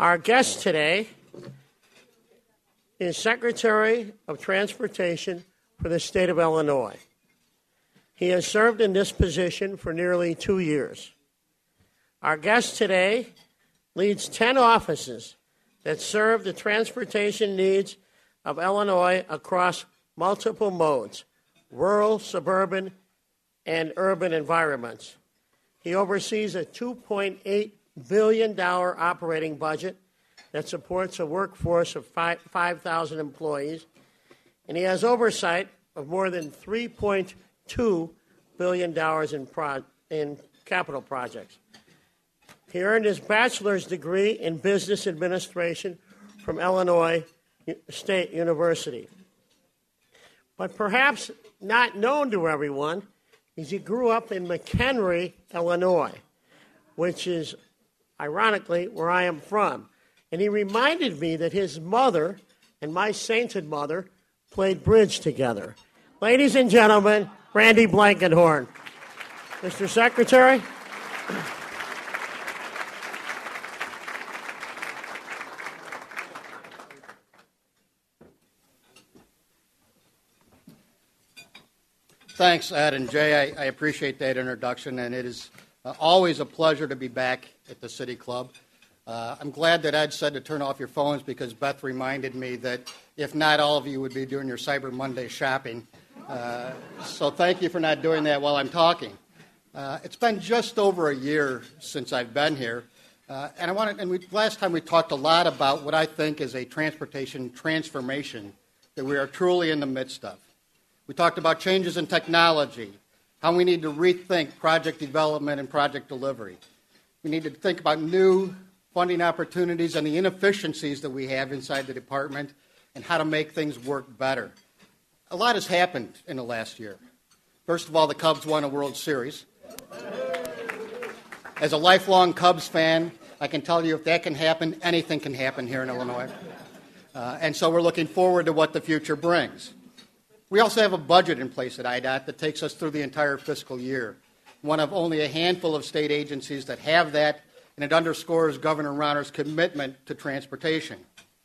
Our guest today is Secretary of Transportation for the state of Illinois. He has served in this position for nearly 2 years. Our guest today leads 10 offices that serve the transportation needs of Illinois across multiple modes, rural, suburban, and urban environments. He oversees a $2.8 billion operating budget that supports a workforce of 5,000 employees, and he has oversight of more than $3.2 billion in capital projects. He earned his bachelor's degree in business administration from Illinois State University. But perhaps not known to everyone is he grew up in McHenry, Illinois, which is, ironically, where I am from. And he reminded me that his mother and my sainted mother played bridge together. Ladies and gentlemen, Randy Blankenhorn. Mr. Secretary. Thanks, Ed and Jay. I appreciate that introduction, and it is always a pleasure to be back at the City Club. I'm glad that Ed said to turn off your phones because Beth reminded me that if not, all of you would be doing your Cyber Monday shopping. So thank you for not doing that while I'm talking. It's been just over a year since I've been here, last time we talked a lot about what I think is a transportation transformation that we are truly in the midst of. We talked about changes in technology, how we need to rethink project development and project delivery. We need to think about new funding opportunities and the inefficiencies that we have inside the department and how to make things work better. A lot has happened in the last year. First of all, the Cubs won a World Series. As a lifelong Cubs fan, I can tell you if that can happen, anything can happen here in Illinois. And so we're looking forward to what the future brings. We also have a budget in place at IDOT that takes us through the entire fiscal year, one of only a handful of state agencies that have that, and it underscores Governor Rauner's commitment to transportation.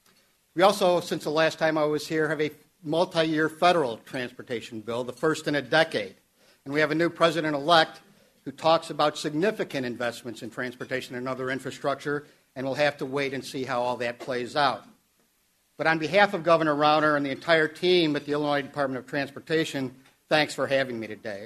We also, since the last time I was here, have a multi-year federal transportation bill, the first in a decade. And we have a new president-elect who talks about significant investments in transportation and other infrastructure, and we'll have to wait and see how all that plays out. But on behalf of Governor Rauner and the entire team at the Illinois Department of Transportation, thanks for having me today.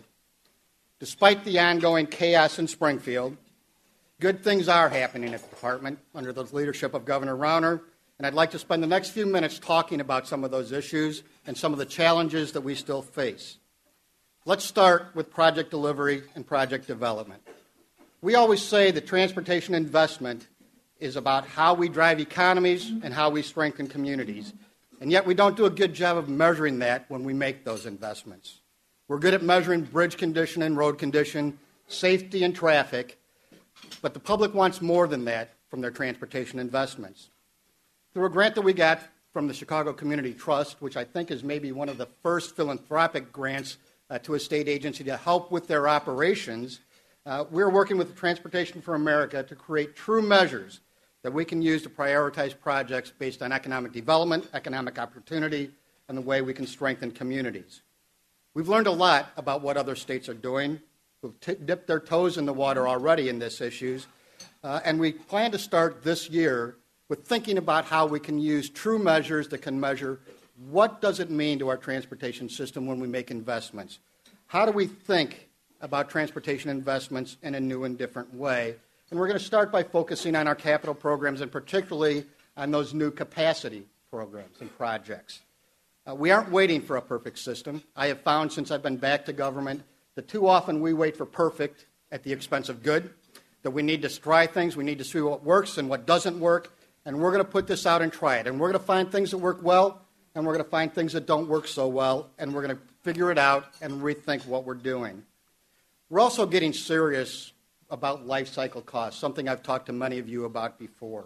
Despite the ongoing chaos in Springfield, good things are happening at the department under the leadership of Governor Rauner, and I'd like to spend the next few minutes talking about some of those issues and some of the challenges that we still face. Let's start with project delivery and project development. We always say that transportation investment is about how we drive economies and how we strengthen communities. And yet we don't do a good job of measuring that when we make those investments. We're good at measuring bridge condition and road condition, safety and traffic, but the public wants more than that from their transportation investments. Through a grant that we got from the Chicago Community Trust, which I think is maybe one of the first philanthropic grants to a state agency to help with their operations, we're working with Transportation for America to create true measures that we can use to prioritize projects based on economic development, economic opportunity, and the way we can strengthen communities. We've learned a lot about what other states are doing. We've dipped their toes in the water already in this issues, and we plan to start this year with thinking about how we can use true measures that can measure what does it mean to our transportation system when we make investments. How do we think about transportation investments in a new and different way? And we're going to start by focusing on our capital programs and particularly on those new capacity programs and projects. We aren't waiting for a perfect system. I have found since I've been back to government that too often we wait for perfect at the expense of good, that we need to try things, we need to see what works and what doesn't work, and we're going to put this out and try it. And we're going to find things that work well, and we're going to find things that don't work so well, and we're going to figure it out and rethink what we're doing. We're also getting serious about life cycle costs, something I've talked to many of you about before.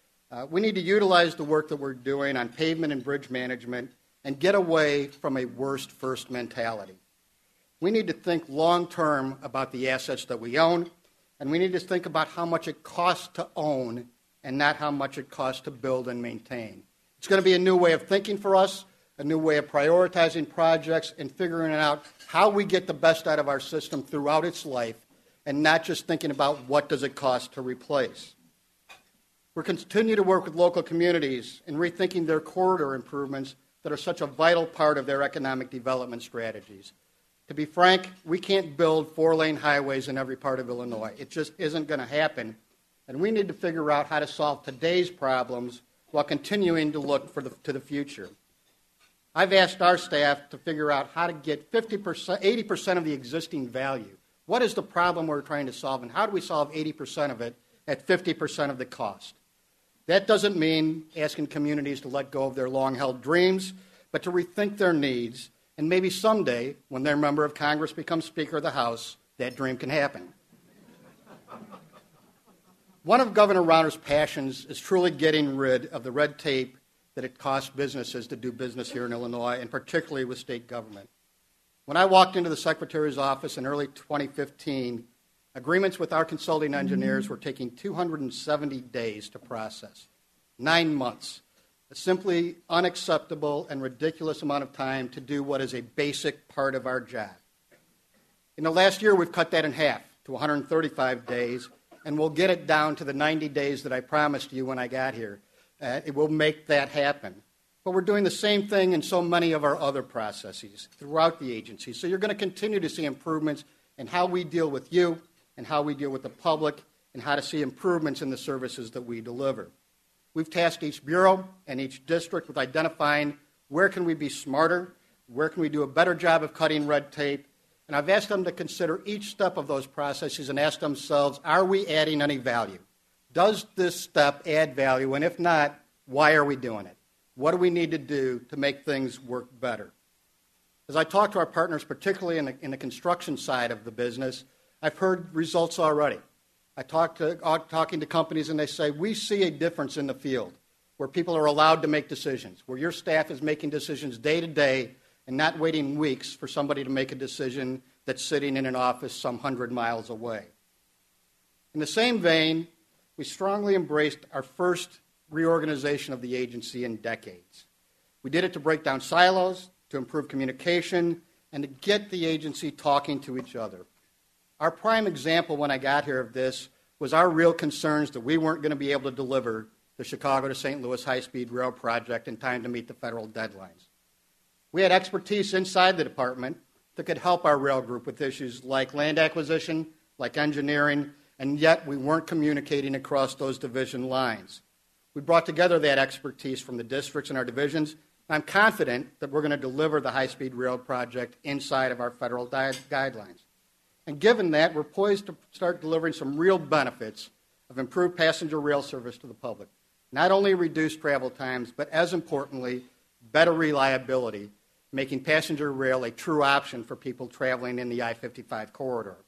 We need to utilize the work that we're doing on pavement and bridge management and get away from a worst first mentality. We need to think long-term about the assets that we own, and we need to think about how much it costs to own and not how much it costs to build and maintain. It's going to be a new way of thinking for us, a new way of prioritizing projects and figuring out how we get the best out of our system throughout its life and not just thinking about what does it cost to replace. We'll continue to work with local communities in rethinking their corridor improvements that are such a vital part of their economic development strategies. To be frank, we can't build four-lane highways in every part of Illinois. It just isn't going to happen, and we need to figure out how to solve today's problems while continuing to look to the future. I've asked our staff to figure out how to get 50%, 80% of the existing value. What is the problem we're trying to solve, and how do we solve 80% of it at 50% of the cost? That doesn't mean asking communities to let go of their long-held dreams, but to rethink their needs, and maybe someday, when their member of Congress becomes Speaker of the House, that dream can happen. One of Governor Rauner's passions is truly getting rid of the red tape that it costs businesses to do business here in Illinois, and particularly with state government. When I walked into the Secretary's office in early 2015, agreements with our consulting engineers were taking 270 days to process. 9 months. A simply unacceptable and ridiculous amount of time to do what is a basic part of our job. In the last year, we've cut that in half to 135 days, and we'll get it down to the 90 days that I promised you when I got here. It will make that happen. But we're doing the same thing in so many of our other processes throughout the agency. So you're going to continue to see improvements in how we deal with you and how we deal with the public and how to see improvements in the services that we deliver. We've tasked each bureau and each district with identifying where can we be smarter, where can we do a better job of cutting red tape, and I've asked them to consider each step of those processes and ask themselves, are we adding any value? Does this step add value, and if not, why are we doing it? What do we need to do to make things work better? As I talk to our partners, particularly in the construction side of the business, I've heard results already. Talking to companies, and they say, we see a difference in the field where people are allowed to make decisions, where your staff is making decisions day to day and not waiting weeks for somebody to make a decision that's sitting in an office some 100 miles away. In the same vein, we strongly embraced our first reorganization of the agency in decades. We did it to break down silos, to improve communication, and to get the agency talking to each other. Our prime example when I got here of this was our real concerns that we weren't going to be able to deliver the Chicago to St. Louis high-speed rail project in time to meet the federal deadlines. We had expertise inside the department that could help our rail group with issues like land acquisition, like engineering, and yet we weren't communicating across those division lines. We brought together that expertise from the districts and our divisions. I'm confident that we're going to deliver the high-speed rail project inside of our federal guidelines. And given that, we're poised to start delivering some real benefits of improved passenger rail service to the public. Not only reduced travel times, but as importantly, better reliability, making passenger rail a true option for people traveling in the I-55 corridor.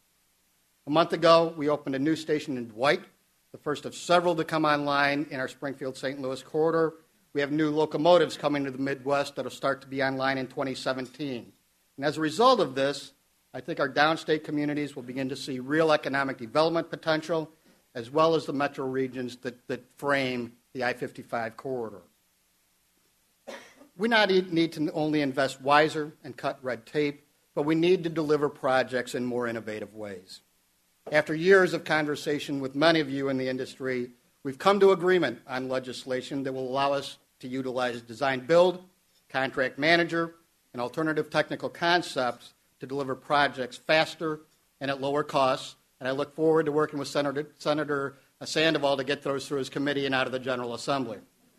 A month ago, we opened a new station in Dwight, the first of several to come online in our Springfield-St. Louis corridor. We have new locomotives coming to the Midwest that will start to be online in 2017. And as a result of this, I think our downstate communities will begin to see real economic development potential, as well as the metro regions that frame the I-55 corridor. We not need to only invest wiser and cut red tape, but we need to deliver projects in more innovative ways. After years of conversation with many of you in the industry, we've come to agreement on legislation that will allow us to utilize design-build, contract manager, and alternative technical concepts to deliver projects faster and at lower costs. And I look forward to working with Senator Sandoval to get those through his committee and out of the General Assembly.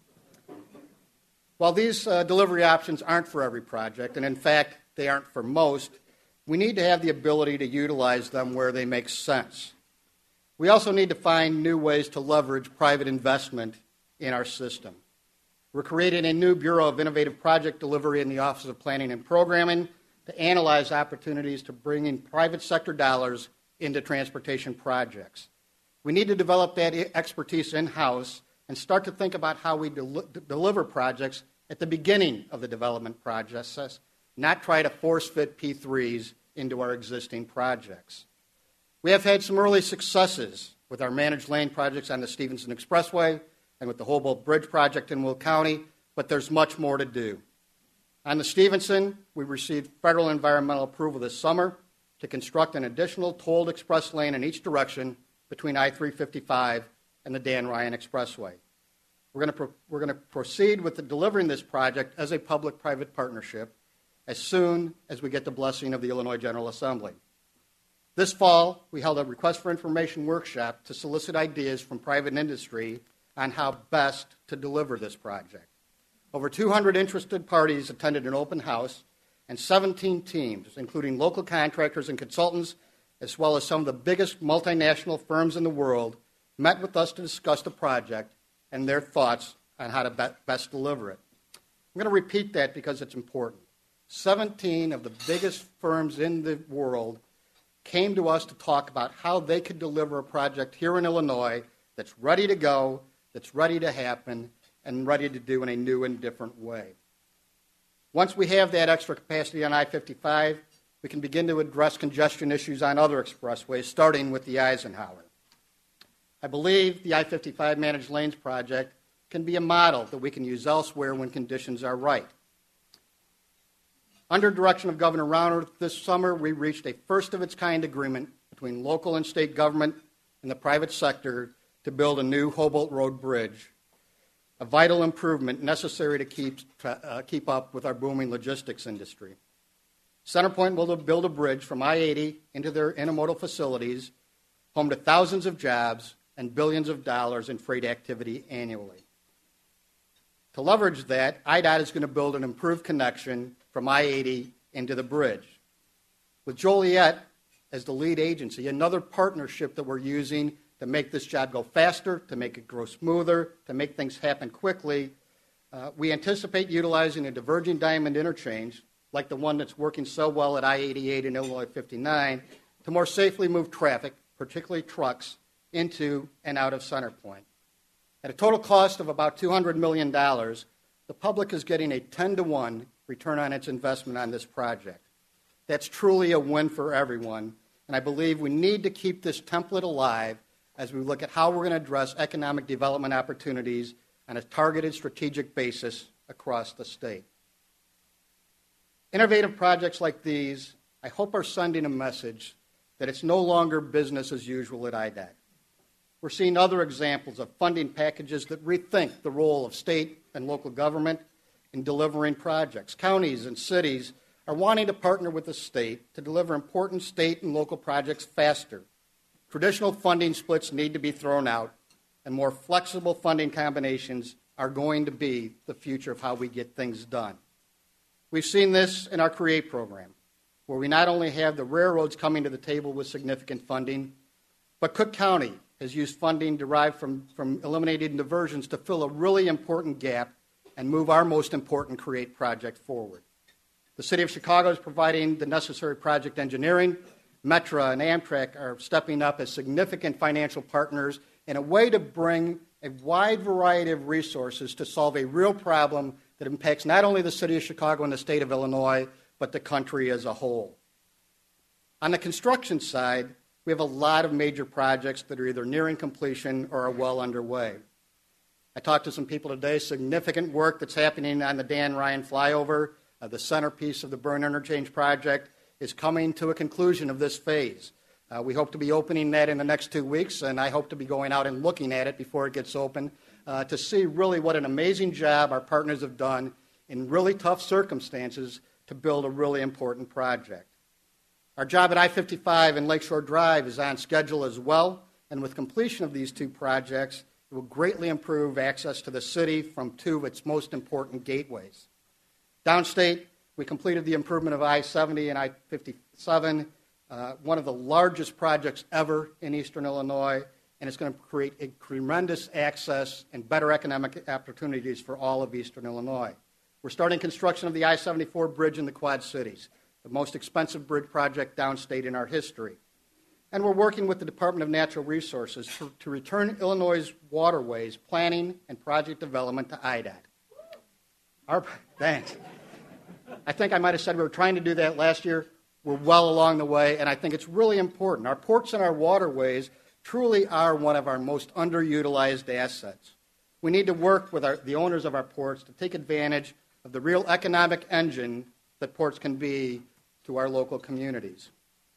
While these delivery options aren't for every project, and in fact, they aren't for most, we need to have the ability to utilize them where they make sense. We also need to find new ways to leverage private investment in our system. We're creating a new Bureau of Innovative Project Delivery in the Office of Planning and Programming to analyze opportunities to bring in private sector dollars into transportation projects. We need to develop that expertise in-house and start to think about how we deliver projects at the beginning of the development process, not try to force-fit P3s into our existing projects. We have had some early successes with our managed lane projects on the Stevenson Expressway and with the Hobolt Bridge project in Will County, but there's much more to do. On the Stevenson, we received federal environmental approval this summer to construct an additional tolled express lane in each direction between I-355 and the Dan Ryan Expressway. We're going to proceed with delivering this project as a public-private partnership as soon as we get the blessing of the Illinois General Assembly. This fall, we held a request for information workshop to solicit ideas from private industry on how best to deliver this project. Over 200 interested parties attended an open house, and 17 teams, including local contractors and consultants, as well as some of the biggest multinational firms in the world, met with us to discuss the project and their thoughts on how to best deliver it. I'm going to repeat that because it's important. 17 of the biggest firms in the world came to us to talk about how they could deliver a project here in Illinois that's ready to go, that's ready to happen, and ready to do in a new and different way. Once we have that extra capacity on I-55, we can begin to address congestion issues on other expressways, starting with the Eisenhower. I believe the I-55 Managed Lanes project can be a model that we can use elsewhere when conditions are right. Under direction of Governor Rauner, this summer we reached a first-of-its-kind agreement between local and state government and the private sector to build a new Hobolt Road Bridge, a vital improvement necessary to keep up with our booming logistics industry. CenterPoint will build a bridge from I-80 into their intermodal facilities, home to thousands of jobs and billions of dollars in freight activity annually. To leverage that, IDOT is going to build an improved connection from I-80 into the bridge. With Joliet as the lead agency, another partnership that we're using to make this job go faster, to make it go smoother, to make things happen quickly, we anticipate utilizing a diverging diamond interchange, like the one that's working so well at I-88 and Illinois 59, to more safely move traffic, particularly trucks, into and out of CenterPoint. At a total cost of about $200 million, the public is getting a 10-to-1 return on its investment on this project. That's truly a win for everyone, and I believe we need to keep this template alive as we look at how we're going to address economic development opportunities on a targeted strategic basis across the state. Innovative projects like these, I hope, are sending a message that it's no longer business as usual at IDOT. We're seeing other examples of funding packages that rethink the role of state and local government in delivering projects. Counties and cities are wanting to partner with the state to deliver important state and local projects faster. Traditional funding splits need to be thrown out, and more flexible funding combinations are going to be the future of how we get things done. We've seen this in our CREATE program, where we not only have the railroads coming to the table with significant funding, but Cook County has used funding derived from eliminating diversions to fill a really important gap and move our most important CREATE project forward. The City of Chicago is providing the necessary project engineering. Metra and Amtrak are stepping up as significant financial partners in a way to bring a wide variety of resources to solve a real problem that impacts not only the City of Chicago and the state of Illinois, but the country as a whole. On the construction side, we have a lot of major projects that are either nearing completion or are well underway. I talked to some people today, significant work that's happening on the Dan Ryan flyover. The centerpiece of the Byrne Interchange project is coming to a conclusion of this phase. We hope to be opening that in the next 2 weeks, and I hope to be going out and looking at it before it gets open to see really what an amazing job our partners have done in really tough circumstances to build a really important project. Our job at I-55 and Lakeshore Drive is on schedule as well, and with completion of these two projects, it will greatly improve access to the city from two of its most important gateways. Downstate, we completed the improvement of I-70 and I-57, one of the largest projects ever in eastern Illinois, and it's going to create a tremendous access and better economic opportunities for all of eastern Illinois. We're starting construction of the I-74 bridge in the Quad Cities, the most expensive bridge project downstate in our history. And we're working with the Department of Natural Resources to return Illinois' waterways planning and project development to IDOT. Thanks. I think I might have said we were trying to do that last year. We're well along the way, and I think it's really important. Our ports and our waterways truly are one of our most underutilized assets. We need to work with the owners of our ports to take advantage of the real economic engine that ports can be to our local communities.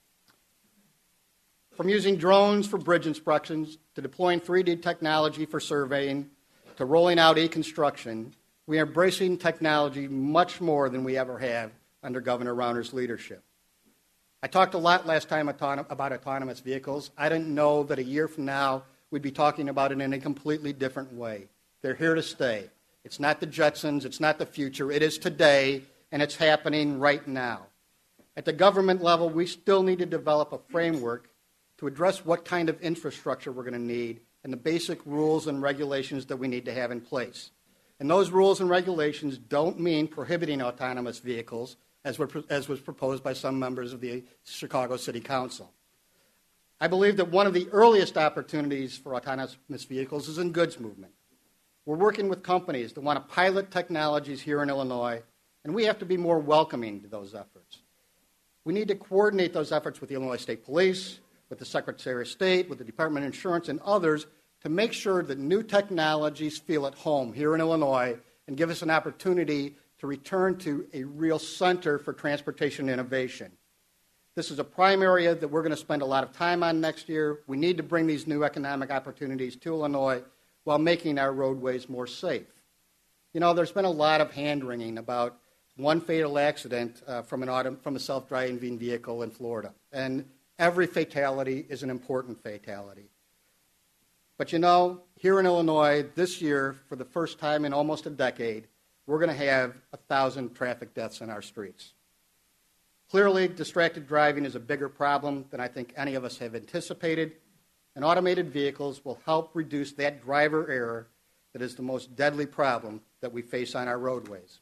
From using drones for bridge inspections to deploying 3D technology for surveying to rolling out e-construction, we are embracing technology much more than we ever have under Governor Rauner's leadership. I talked a lot last time about autonomous vehicles. I didn't know that a year from now we'd be talking about it in a completely different way. They're here to stay. It's not the Jetsons, it's not the future, it is today, and it's happening right now. At the government level, we still need to develop a framework to address what kind of infrastructure we're going to need and the basic rules and regulations that we need to have in place. And those rules and regulations don't mean prohibiting autonomous vehicles, as was proposed by some members of the Chicago City Council. I believe that one of the earliest opportunities for autonomous vehicles is in goods movement. We're working with companies that want to pilot technologies here in Illinois, and we have to be more welcoming to those efforts. We need to coordinate those efforts with the Illinois State Police, with the Secretary of State, with the Department of Insurance, and others to make sure that new technologies feel at home here in Illinois and give us an opportunity to return to a real center for transportation innovation. This is a prime area that we're going to spend a lot of time on next year. We need to bring these new economic opportunities to Illinois while making our roadways more safe. You know, there's been a lot of hand-wringing about one fatal accident from a self-driving vehicle in Florida. And every fatality is an important fatality. But you know, here in Illinois, this year, for the first time in almost a decade, we're going to have 1,000 traffic deaths in our streets. Clearly, distracted driving is a bigger problem than I think any of us have anticipated, and automated vehicles will help reduce that driver error that is the most deadly problem that we face on our roadways.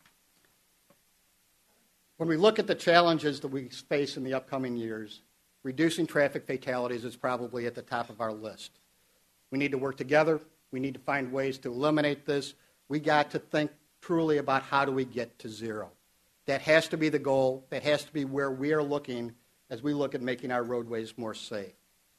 When we look at the challenges that we face in the upcoming years, reducing traffic fatalities is probably at the top of our list. We need to work together. We need to find ways to eliminate this. We got to think truly about how do we get to zero. That has to be the goal. That has to be where we are looking as we look at making our roadways more safe.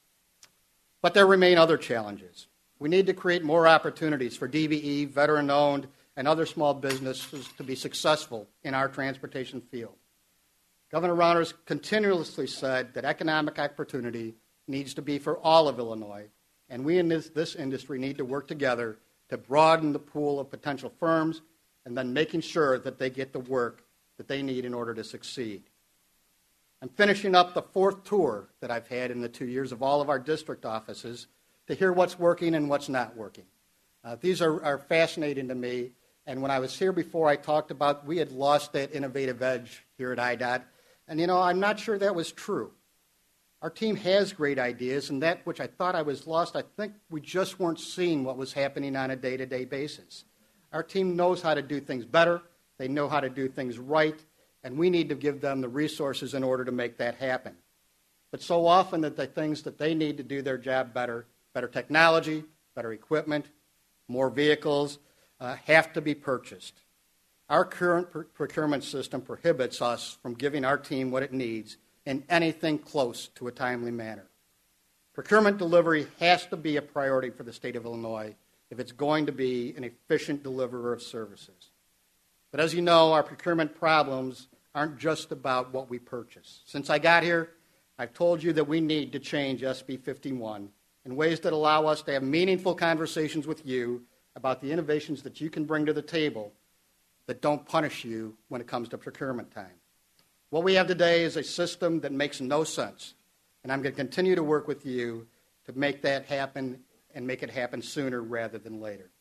But there remain other challenges. We need to create more opportunities for DBE, veteran-owned, and other small businesses to be successful in our transportation field. Governor Rauner has continuously said that economic opportunity needs to be for all of Illinois, and we in this industry need to work together to broaden the pool of potential firms and then making sure that they get the work that they need in order to succeed. I'm finishing up the 4th tour that I've had in the 2 years of all of our district offices to hear what's working and what's not working. These are fascinating to me, and when I was here before, I talked about we had lost that innovative edge here at IDOT, and you know, I'm not sure that was true. Our team has great ideas, and that which I thought I was lost, I think we just weren't seeing what was happening on a day-to-day basis. Our team knows how to do things better, they know how to do things right, and we need to give them the resources in order to make that happen. But so often that the things that they need to do their job better, better technology, better equipment, more vehicles, have to be purchased. Our current procurement system prohibits us from giving our team what it needs in anything close to a timely manner. Procurement delivery has to be a priority for the state of Illinois if it's going to be an efficient deliverer of services. But as you know, our procurement problems aren't just about what we purchase. Since I got here, I've told you that we need to change SB 51 in ways that allow us to have meaningful conversations with you about the innovations that you can bring to the table that don't punish you when it comes to procurement time. What we have today is a system that makes no sense, and I'm going to continue to work with you to make that happen and make it happen sooner rather than later.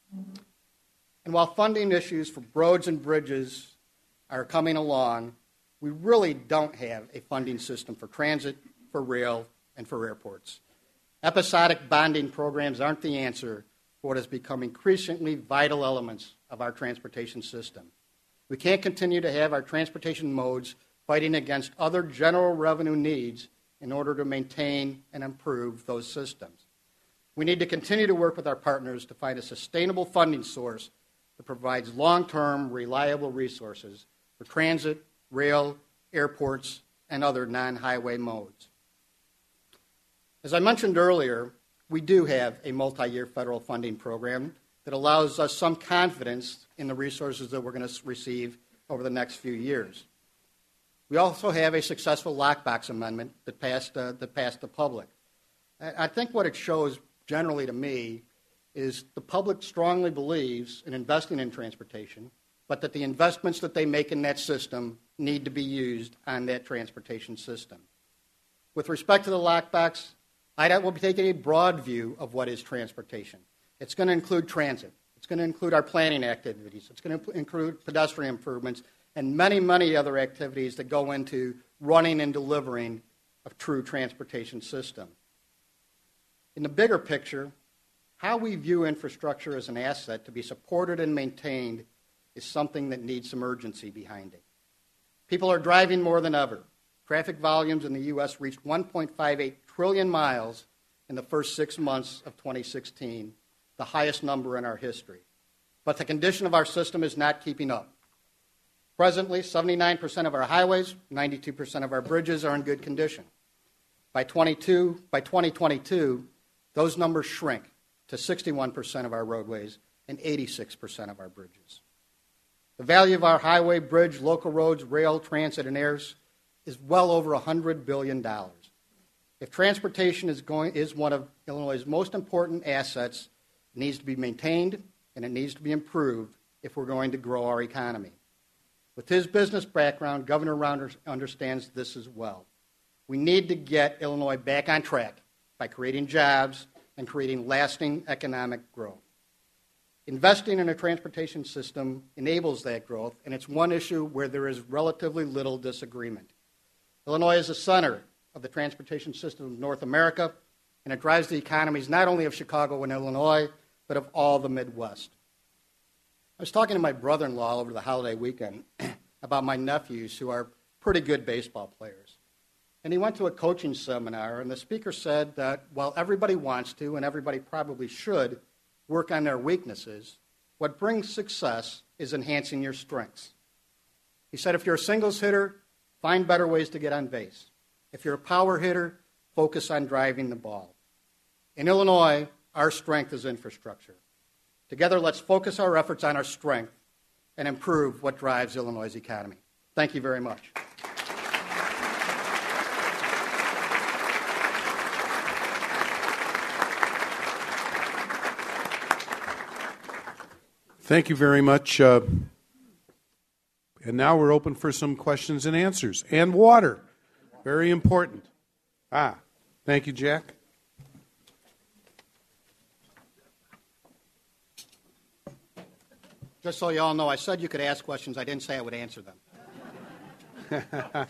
And while funding issues for roads and bridges are coming along, we really don't have a funding system for transit, for rail, and for airports. Episodic bonding programs aren't the answer for what has become increasingly vital elements of our transportation system. We can't continue to have our transportation modes fighting against other general revenue needs in order to maintain and improve those systems. We need to continue to work with our partners to find a sustainable funding source that provides long-term, reliable resources for transit, rail, airports, and other non-highway modes. As I mentioned earlier, we do have a multi-year federal funding program that allows us some confidence in the resources that we're going to receive over the next few years. We also have a successful lockbox amendment that passed the public. I think what it shows generally to me is the public strongly believes in investing in transportation, but that the investments that they make in that system need to be used on that transportation system. With respect to the lockbox, IDOT will be taking a broad view of what is transportation. It's going to include transit. It's going to include our planning activities. It's going to include pedestrian improvements and many, many other activities that go into running and delivering a true transportation system. In the bigger picture, how we view infrastructure as an asset to be supported and maintained is something that needs some urgency behind it. People are driving more than ever. Traffic volumes in the U.S. reached 1.58 trillion miles in the first 6 months of 2016, the highest number in our history. But the condition of our system is not keeping up. Presently, 79% of our highways, 92% of our bridges are in good condition. By 2022, those numbers shrink to 61% of our roadways and 86% of our bridges. The value of our highway, bridge, local roads, rail, transit, and airs is well over $100 billion. If transportation is one of Illinois' most important assets, it needs to be maintained and it needs to be improved if we're going to grow our economy. With his business background, Governor Rauner understands this as well. We need to get Illinois back on track by creating jobs and creating lasting economic growth. Investing in a transportation system enables that growth, and it's one issue where there is relatively little disagreement. Illinois is the center of the transportation system of North America, and it drives the economies not only of Chicago and Illinois, but of all the Midwest. I was talking to my brother-in-law over the holiday weekend about my nephews who are pretty good baseball players. And he went to a coaching seminar, and the speaker said that while everybody wants to, and everybody probably should, work on their weaknesses, what brings success is enhancing your strengths. He said if you're a singles hitter, find better ways to get on base. If you're a power hitter, focus on driving the ball. In Illinois, our strength is infrastructure. Together, let's focus our efforts on our strength and improve what drives Illinois' economy. Thank you very much. Thank you very much. And now we're open for some questions and answers. And water. Very important. Thank you, Jack. Just so you all know, I said you could ask questions. I didn't say I would answer them.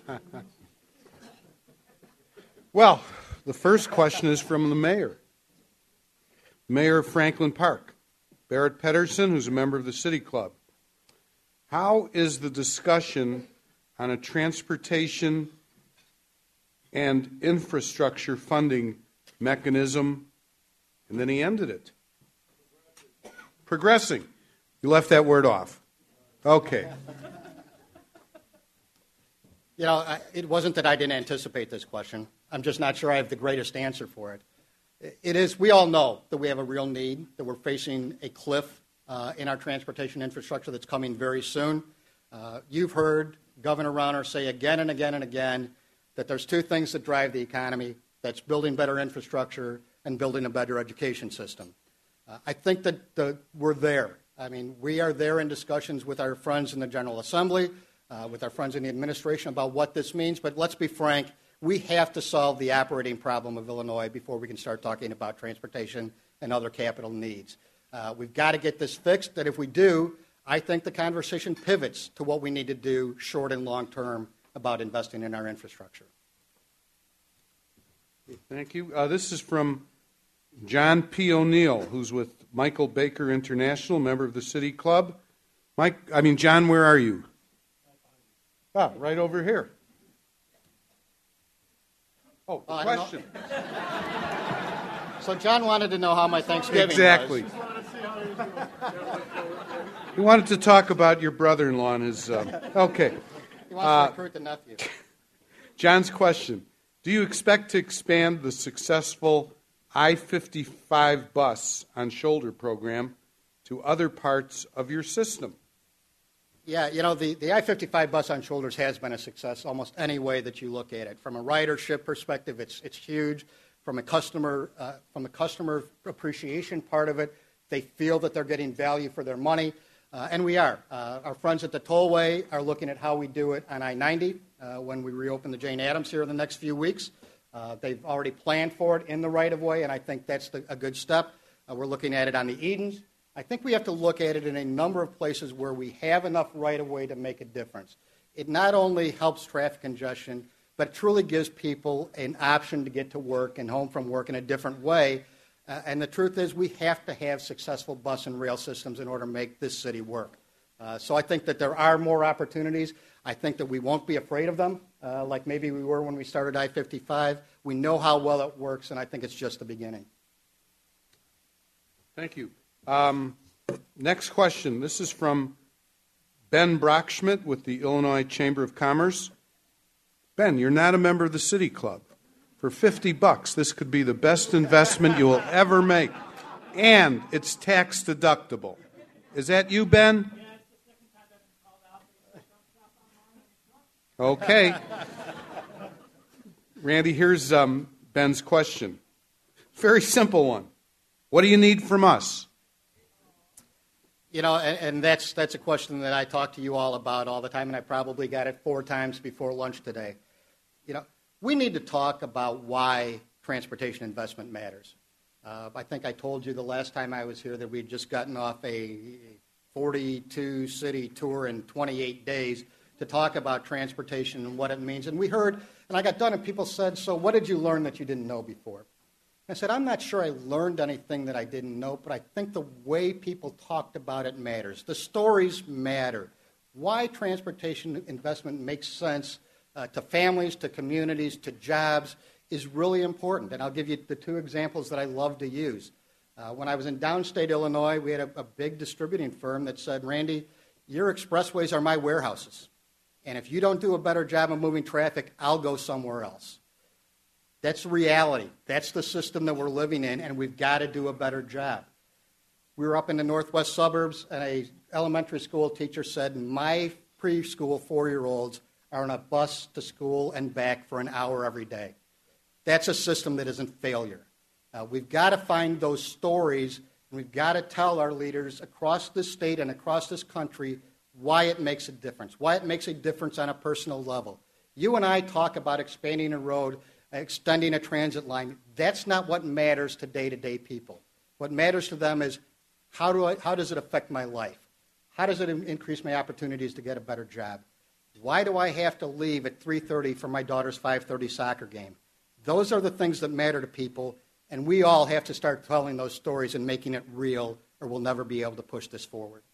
Well, the first question is from the mayor. Mayor of Franklin Park, Barrett Pedersen, who's a member of the City Club. How is the discussion on a transportation and infrastructure funding mechanism? And then he ended it. Progressing. You left that word off. Okay. You know, it wasn't that I didn't anticipate this question. I'm just not sure I have the greatest answer for it. It is, we all know that we have a real need, that we're facing a cliff in our transportation infrastructure that's coming very soon. You've heard Governor Rauner say again and again and again that there's two things that drive the economy. That's building better infrastructure and building a better education system. I think that we're there. I mean, we are there in discussions with our friends in the General Assembly, with our friends in the administration about what this means. But let's be frank, we have to solve the operating problem of Illinois before we can start talking about transportation and other capital needs. We've got to get this fixed, and if we do, I think the conversation pivots to what we need to do short and long term about investing in our infrastructure. Thank you. This is from John P. O'Neill, who's with Michael Baker International, member of the City Club. John, where are you? Right over here. Oh, question. So John wanted to know how my Thanksgiving exactly. was. He wanted to talk about your brother-in-law and his... okay. He wants to recruit the nephew. John's question. Do you expect to expand the successful I-55 bus on shoulder program to to other parts of your system? Yeah, the I-55 bus on shoulders has been a success almost any way that you look at it. From a ridership perspective, it's huge. From a customer appreciation part of it, they feel that they're getting value for their money, and we are. Our friends at the Tollway are looking at how we do it on I-90 when we reopen the Jane Addams here in the next few weeks. They've already planned for it in the right-of-way, and I think that's a good step. We're looking at it on the Edens. I think we have to look at it in a number of places where we have enough right-of-way to make a difference. It not only helps traffic congestion, but it truly gives people an option to get to work and home from work in a different way. And the truth is we have to have successful bus and rail systems in order to make this city work. So I think that there are more opportunities. I think that we won't be afraid of them, like maybe we were when we started I-55. We know how well it works, and I think it's just the beginning. Thank you. Next question. This is from Ben Brockschmidt with the Illinois Chamber of Commerce. Ben, you're not a member of the City Club. For $50, this could be the best investment you will ever make, and it's tax deductible. Is that you, Ben? Okay. Randy, here's Ben's question. Very simple one. What do you need from us? And that's a question that I talk to you all about all the time, and I probably got it 4 times before lunch today. We need to talk about why transportation investment matters. I think I told you the last time I was here that we'd just gotten off a 42-city tour in 28 days to talk about transportation and what it means. And we heard, and I got done, and people said, so what did you learn that you didn't know before? I said, I'm not sure I learned anything that I didn't know, but I think the way people talked about it matters. The stories matter. Why transportation investment makes sense to families, to communities, to jobs is really important. And I'll give you the 2 examples that I love to use. When I was in downstate Illinois, we had a big distributing firm that said, Randy, your expressways are my warehouses. And if you don't do a better job of moving traffic, I'll go somewhere else. That's reality. That's the system that we're living in, and we've got to do a better job. We were up in the northwest suburbs, and an elementary school teacher said, my preschool 4-year-olds are on a bus to school and back for an hour every day. That's a system that isn't failure. We've got to find those stories, and we've got to tell our leaders across this state and across this country why it makes a difference, why it makes a difference on a personal level. You and I talk about expanding a road, extending a transit line. That's not what matters to day-to-day people. What matters to them is how does it affect my life? How does it increase my opportunities to get a better job? Why do I have to leave at 3:30 for my daughter's 5:30 soccer game? Those are the things that matter to people, and we all have to start telling those stories and making it real, or we'll never be able to push this forward.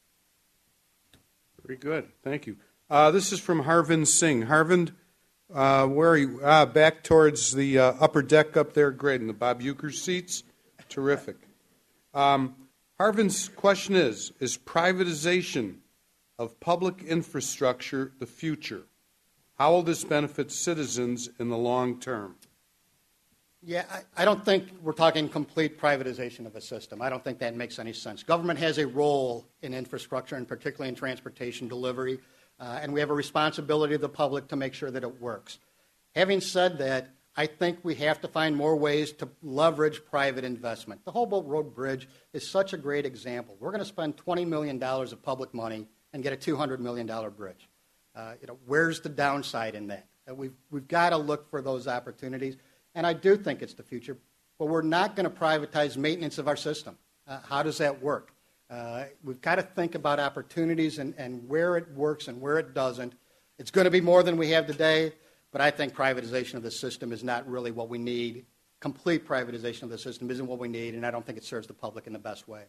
Very good. Thank you. This is from Harvind Singh. Harvind, where are you? Back towards the upper deck up there. Great. In the Bob Uecker seats. Terrific. Harvind's question is privatization of public infrastructure the future? How will this benefit citizens in the long term? Yeah, I don't think we're talking complete privatization of a system. I don't think that makes any sense. Government has a role in infrastructure, and particularly in transportation delivery, and we have a responsibility to the public to make sure that it works. Having said that, I think we have to find more ways to leverage private investment. The Hobolt Road Bridge is such a great example. We're going to spend $20 million of public money and get a $200 million bridge. Where's the downside in that? We've got to look for those opportunities. And I do think it's the future, but we're not going to privatize maintenance of our system. How does that work? We've got to think about opportunities and where it works and where it doesn't. It's going to be more than we have today, but I think privatization of the system is not really what we need. Complete privatization of the system isn't what we need, and I don't think it serves the public in the best way.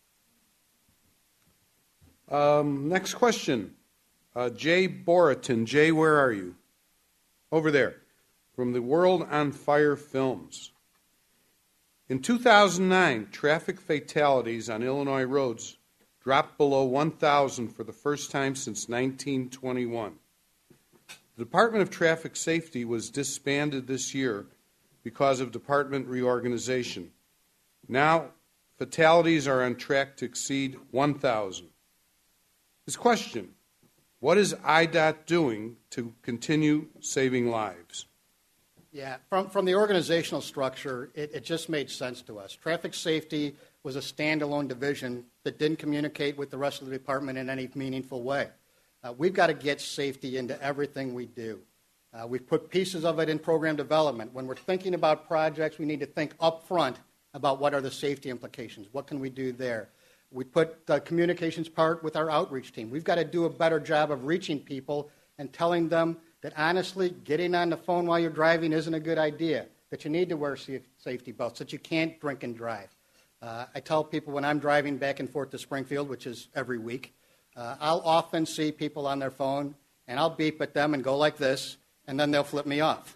Next question. Jay Boriton. Jay, where are you? Over there. From the World on Fire Films. In 2009, traffic fatalities on Illinois roads dropped below 1,000 for the first time since 1921. The Department of Traffic Safety was disbanded this year because of department reorganization. Now, Fatalities are on track to exceed 1,000. His question, what is IDOT doing to continue saving lives? Yeah, from the organizational structure, it just made sense to us. Traffic safety was a standalone division that didn't communicate with the rest of the department in any meaningful way. We've got to get safety into everything we do. We've put pieces of it in program development. When we're thinking about projects, we need to think up front about what are the safety implications. What can we do there? We put the communications part with our outreach team. We've got to do a better job of reaching people and telling them that honestly, getting on the phone while you're driving isn't a good idea, that you need to wear safety belts, that you can't drink and drive. I tell people when I'm driving back and forth to Springfield, which is every week, I'll often see people on their phone, and I'll beep at them and go like this, and then they'll flip me off.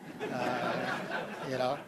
You know,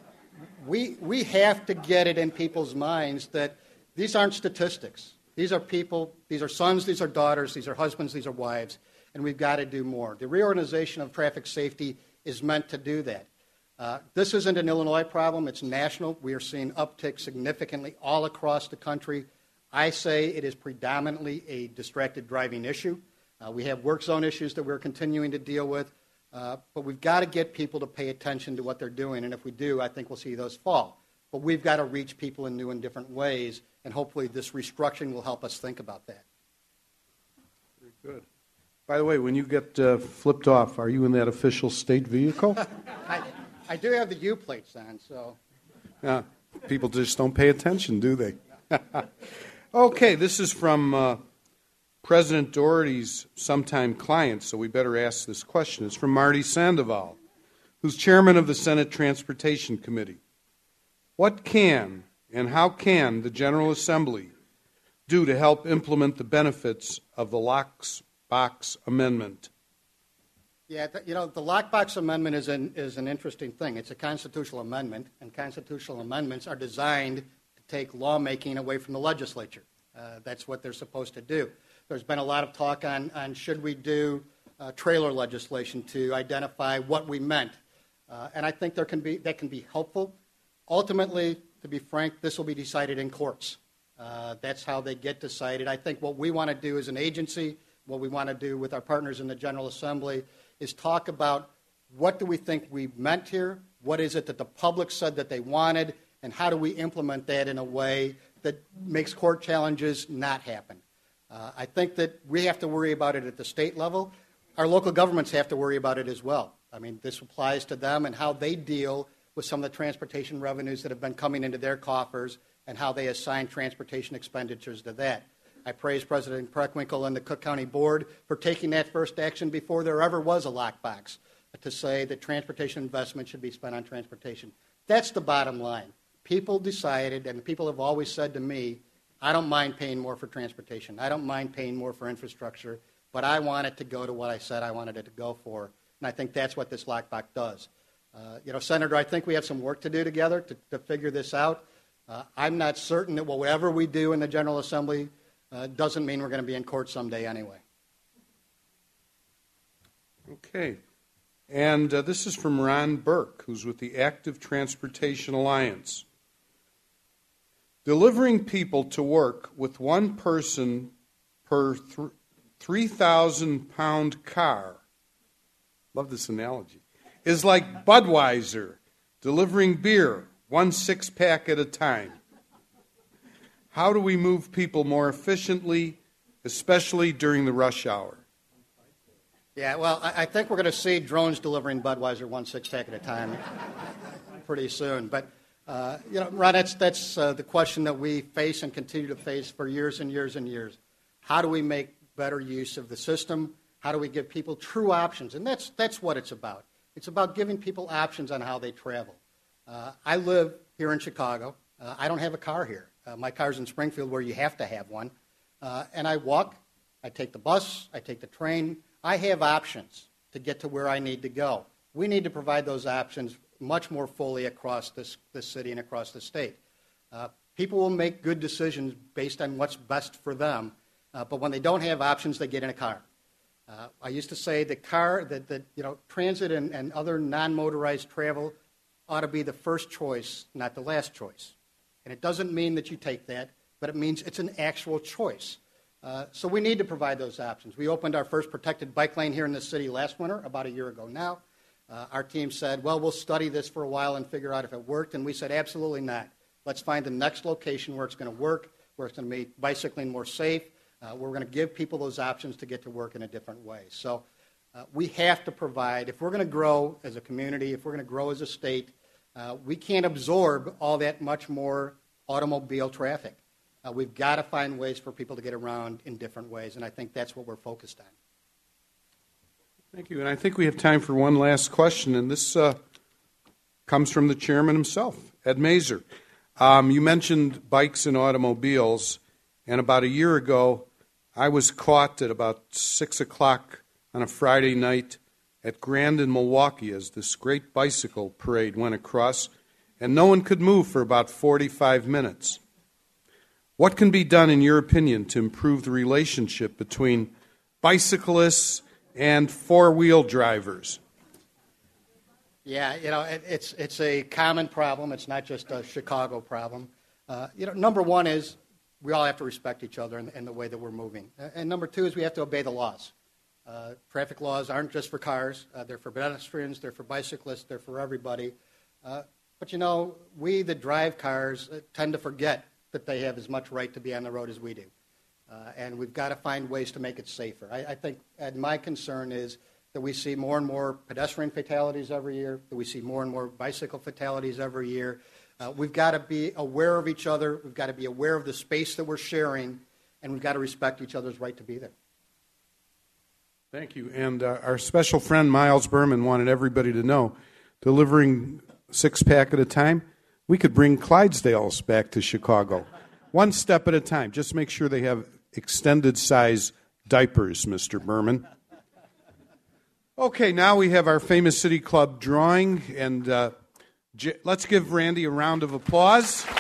we have to get it in people's minds that these aren't statistics. These are people, these are sons, these are daughters, these are husbands, these are wives, and we've got to do more. The reorganization of traffic safety is meant to do that. This isn't an Illinois problem, it's national. We are seeing uptick significantly all across the country. I say it is predominantly a distracted driving issue. We have work zone issues that we're continuing to deal with, but we've got to get people to pay attention to what they're doing, and if we do, I think we'll see those fall. But we've got to reach people in new and different ways, and hopefully this restructuring will help us think about that. Very good. By the way, when you get flipped off, are you in that official state vehicle? I do have the U plates on, so. People just don't pay attention, do they? Okay, this is from President Doherty's sometime client, so we better ask this question. It's from Marty Sandoval, who's chairman of the Senate Transportation Committee. What can and how can the General Assembly do to help implement the benefits of the Lockbox Amendment? Yeah, the Lockbox Amendment is an interesting thing. It's a constitutional amendment, and constitutional amendments are designed to take lawmaking away from the legislature. That's what they're supposed to do. There's been a lot of talk on should we do trailer legislation to identify what we meant, and I think that can be helpful. Ultimately, to be frank, this will be decided in courts. That's how they get decided. I think what we want to do as an agency, what we want to do with our partners in the General Assembly, is talk about what do we think we meant here, what is it that the public said that they wanted, and how do we implement that in a way that makes court challenges not happen. I think that we have to worry about it at the state level. Our local governments have to worry about it as well. I mean, this applies to them and how they deal with some of the transportation revenues that have been coming into their coffers and how they assign transportation expenditures to that. I praise President Preckwinkle and the Cook County Board for taking that first action before there ever was a lockbox to say that transportation investment should be spent on transportation. That's the bottom line. People decided, and people have always said to me, I don't mind paying more for transportation. I don't mind paying more for infrastructure, but I want it to go to what I said I wanted it to go for. And I think that's what this lockbox does. Senator, I think we have some work to do together to figure this out. I'm not certain that whatever we do in the General Assembly doesn't mean we're going to be in court someday anyway. Okay. And this is from Ron Burke, who's with the Active Transportation Alliance. Delivering people to work with one person per 3,000-pound car, love this analogy, is like Budweiser delivering beer, one six-pack at a time. How do we move people more efficiently, especially during the rush hour? Yeah, well, I think we're going to see drones delivering Budweiser one six-pack at a time pretty soon. But, Ron, that's the question that we face and continue to face for years and years and years. How do we make better use of the system? How do we give people true options? And that's what it's about. It's about giving people options on how they travel. I live here in Chicago. I don't have a car here. My car's in Springfield where you have to have one. And I walk, I take the bus, I take the train. I have options to get to where I need to go. We need to provide those options much more fully across this city and across the state. People will make good decisions based on what's best for them, but when they don't have options, they get in a car. I used to say that transit and other non-motorized travel ought to be the first choice, not the last choice. And it doesn't mean that you take that, but it means it's an actual choice. So we need to provide those options. We opened our first protected bike lane here in the city last winter, about a year ago now. Our team said, well, we'll study this for a while and figure out if it worked. And we said, absolutely not. Let's find the next location where it's going to work, where it's going to make bicycling more safe, where we're going to give people those options to get to work in a different way. So we have to provide, if we're going to grow as a community, if we're going to grow as a state, we can't absorb all that much more automobile traffic. We've got to find ways for people to get around in different ways, and I think that's what we're focused on. Thank you. And I think we have time for one last question, and this comes from the chairman himself, Ed Mazer. You mentioned bikes and automobiles, and about a year ago, I was caught at about 6 o'clock on a Friday night at Grand in Milwaukee as this great bicycle parade went across, and no one could move for about 45 minutes. What can be done, in your opinion, to improve the relationship between bicyclists and four-wheel drivers? Yeah, it's a common problem. It's not just a Chicago problem. Number one is we all have to respect each other in the way that we're moving. And number two is we have to obey the laws. Traffic laws aren't just for cars. They're for pedestrians. They're for bicyclists. They're for everybody. But, we that drive cars tend to forget that they have as much right to be on the road as we do. And we've got to find ways to make it safer. I think my concern is that we see more and more pedestrian fatalities every year, that we see more and more bicycle fatalities every year. We've got to be aware of each other. We've got to be aware of the space that we're sharing, and we've got to respect each other's right to be there. Thank you. And our special friend Miles Berman wanted everybody to know, delivering 6-pack at a time, we could bring Clydesdales back to Chicago. One step at a time. Just make sure they have extended size diapers, Mr. Berman. Okay, now we have our famous City Club drawing, and let's give Randy a round of applause.